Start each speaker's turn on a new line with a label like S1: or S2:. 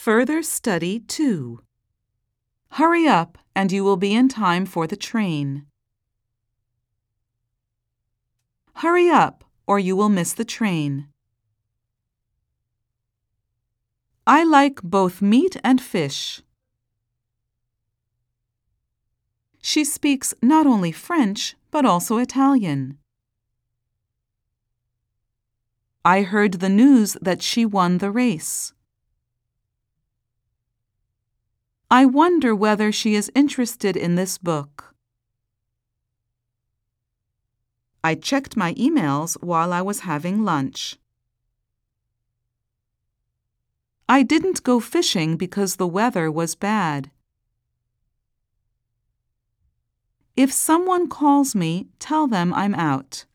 S1: Further Study 2. Hurry up and you will be in time for the train. Hurry up or you will miss the train. I like both meat and fish. She speaks not only French, but also Italian. I heard the news that she won the race. I wonder whether she is interested in this book. I checked my emails while I was having lunch. I didn't go fishing because the weather was bad. If someone calls me, tell them I'm out.